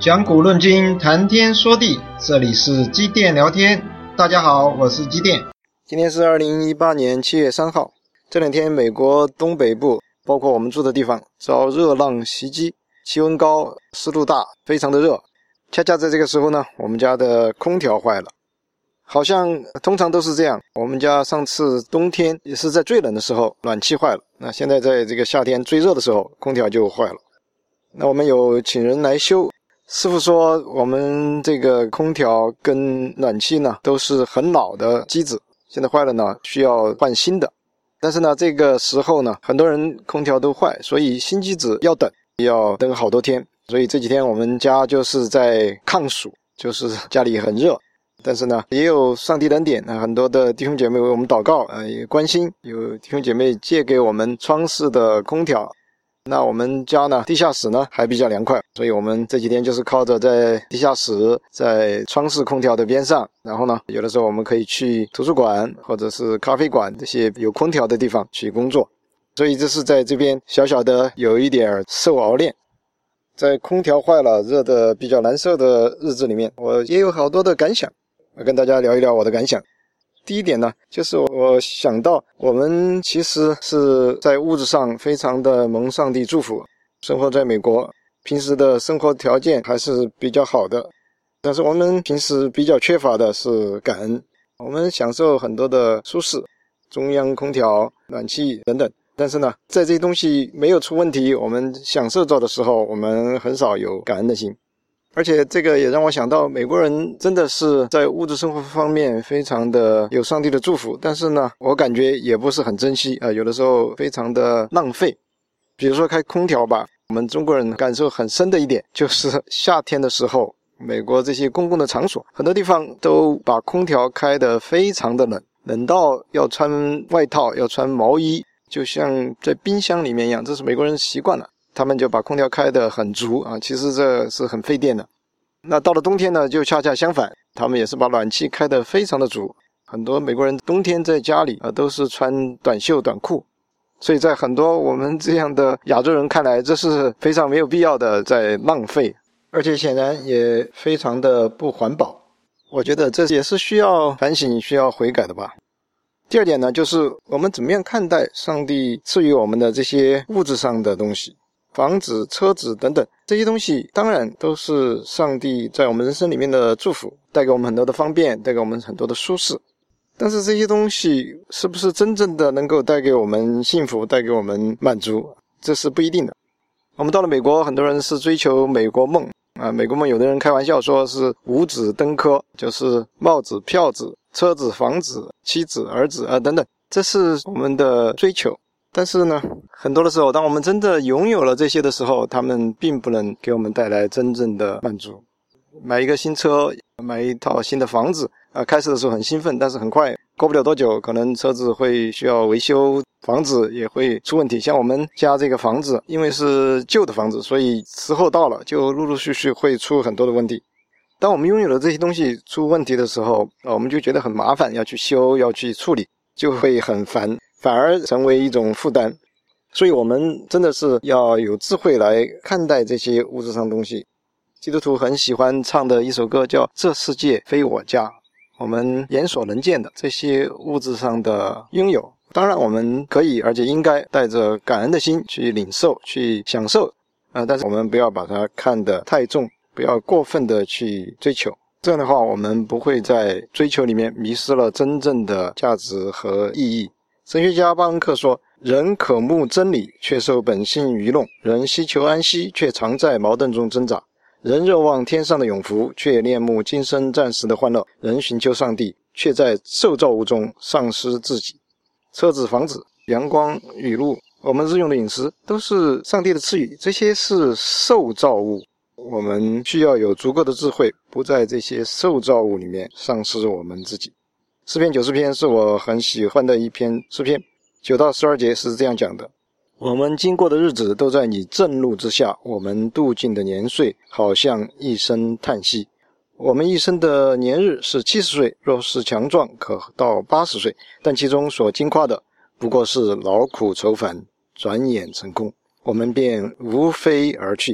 讲古论今，谈天说地，这里是机电聊天。大家好，我是机电。 今天是2018年7月3号。这两天美国东北部，包括我们住的地方，遭热浪袭击，气温高，湿度大，非常的热。恰恰在这个时候呢，我们家的空调坏了。好像通常都是这样，我们家上次冬天也是在最冷的时候暖气坏了，那现在在这个夏天最热的时候空调就坏了。那我们有请人来修，师傅说我们这个空调跟暖气呢都是很老的机子，现在坏了呢需要换新的。但是呢这个时候呢很多人空调都坏，所以新机子要等好多天，所以这几天我们家就是在抗暑，就是家里很热。但是呢也有上帝恩典，很多的弟兄姐妹为我们祷告，也关心，有弟兄姐妹借给我们窗式的空调。那我们家呢地下室呢还比较凉快，所以我们这几天就是靠着在地下室，在窗式空调的边上，然后呢有的时候我们可以去图书馆或者是咖啡馆这些有空调的地方去工作，所以这是在这边小小的有一点受熬练。在空调坏了热的比较难受的日子里面，我也有好多的感想，我跟大家聊一聊我的感想。第一点呢，就是我想到我们其实是在物质上非常的蒙上帝祝福，生活在美国，平时的生活条件还是比较好的，但是我们平时比较缺乏的是感恩。我们享受很多的舒适，中央空调、暖气等等，但是呢在这些东西没有出问题，我们享受到的时候，我们很少有感恩的心。而且这个也让我想到，美国人真的是在物质生活方面非常的有上帝的祝福，但是呢我感觉也不是很珍惜，有的时候非常的浪费。比如说开空调吧，我们中国人感受很深的一点就是夏天的时候，美国这些公共的场所很多地方都把空调开得非常的冷，冷到要穿外套，要穿毛衣，就像在冰箱里面一样，这是美国人习惯了，他们就把空调开得很足其实这是很费电的。那到了冬天呢就恰恰相反，他们也是把暖气开得非常的足，很多美国人冬天在家里都是穿短袖短裤，所以在很多我们这样的亚洲人看来，这是非常没有必要的在浪费，而且显然也非常的不环保。我觉得这也是需要反省需要悔改的吧。第二点呢，就是我们怎么样看待上帝赐予我们的这些物质上的东西，房子、车子等等，这些东西当然都是上帝在我们人生里面的祝福，带给我们很多的方便，带给我们很多的舒适。但是这些东西是不是真正的能够带给我们幸福，带给我们满足，这是不一定的。我们到了美国，很多人是追求美国梦美国梦有的人开玩笑说是五子登科，就是帽子、票子、车子、房子、妻子、儿子等等，这是我们的追求。但是呢很多的时候，当我们真的拥有了这些的时候，他们并不能给我们带来真正的满足。买一个新车，买一套新的房子开始的时候很兴奋，但是很快过不了多久，可能车子会需要维修，房子也会出问题。像我们家这个房子因为是旧的房子，所以时候到了就陆陆续续会出很多的问题。当我们拥有了这些东西出问题的时候我们就觉得很麻烦，要去修，要去处理，就会很烦，反而成为一种负担。所以我们真的是要有智慧来看待这些物质上的东西。基督徒很喜欢唱的一首歌叫这世界非我家。我们眼所能见的这些物质上的拥有，当然我们可以而且应该带着感恩的心去领受，去享受但是我们不要把它看得太重，不要过分的去追求，这样的话我们不会在追求里面迷失了真正的价值和意义。神学家巴恩克说，人渴慕真理，却受本性愚弄；人希求安息，却常在矛盾中挣扎；人热望天上的永福，却恋慕今生暂时的欢乐；人寻求上帝，却在受造物中丧失自己。车子、房子、阳光、雨露，我们日用的饮食都是上帝的赐予，这些是受造物，我们需要有足够的智慧，不在这些受造物里面丧失我们自己。诗篇90篇是我很喜欢的一篇诗篇，9到12节是这样讲的：我们经过的日子都在你震怒之下，我们度尽的年岁好像一声叹息。我们一生的年日是70岁，若是强壮可到80岁，但其中所经夸的不过是劳苦愁烦，转眼成空，我们便无非而去。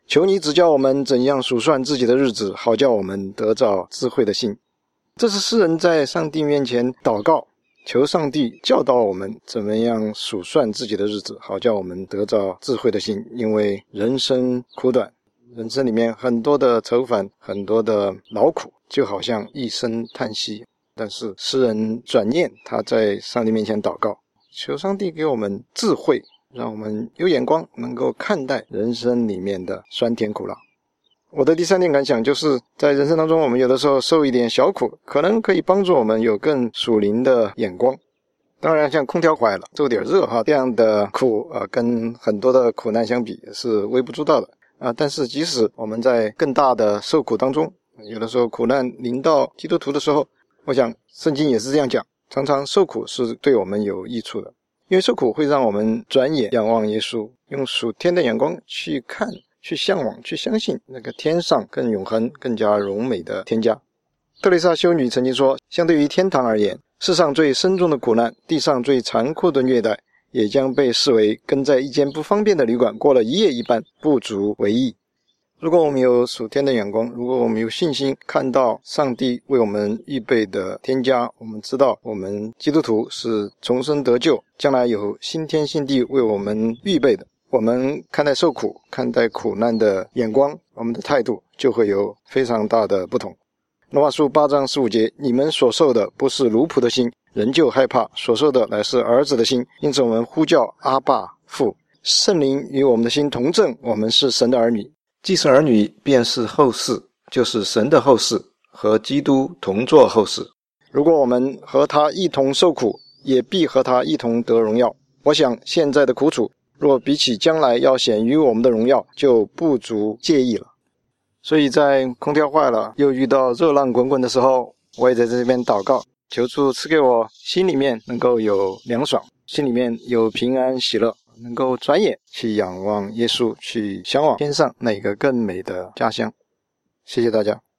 求你指教我们怎样数算自己的日子，好叫我们得着智慧的心。这是诗人在上帝面前祷告，求上帝教导我们怎么样数算自己的日子，好叫我们得着智慧的心。因为人生苦短，人生里面很多的愁烦，很多的劳苦，就好像一声叹息。但是诗人转念，他在上帝面前祷告，求上帝给我们智慧，让我们有眼光，能够看待人生里面的酸甜苦辣。我的第三点感想就是，在人生当中，我们有的时候受一点小苦，可能可以帮助我们有更属灵的眼光。当然像空调坏了，受点热这样的苦跟很多的苦难相比是微不足道的但是即使我们在更大的受苦当中，有的时候苦难临到基督徒的时候，我想圣经也是这样讲，常常受苦是对我们有益处的。因为受苦会让我们转眼仰望耶稣，用属天的眼光去看，去向往，去相信那个天上更永恒更加荣美的天家。特蕾莎修女曾经说，相对于天堂而言，世上最深重的苦难，地上最残酷的虐待，也将被视为跟在一间不方便的旅馆过了一夜一般，不足为意。如果我们有属天的眼光，如果我们有信心看到上帝为我们预备的天家，我们知道我们基督徒是重生得救，将来有新天新地为我们预备的，我们看待受苦，看待苦难的眼光，我们的态度就会有非常大的不同。罗马书8章15节，你们所受的不是奴仆的心，仍旧害怕，所受的乃是儿子的心，因此我们呼叫阿爸父。圣灵与我们的心同证，我们是神的儿女。既是儿女，便是后世，就是神的后世，和基督同作后世。如果我们和他一同受苦，也必和他一同得荣耀。我想现在的苦楚，若比起将来要显于我们的荣耀，就不足介意了。所以在空调坏了，又遇到热浪滚滚的时候，我也在这边祷告，求主赐给我心里面能够有凉爽，心里面有平安喜乐，能够转眼去仰望耶稣，去向往天上那个更美的家乡。谢谢大家。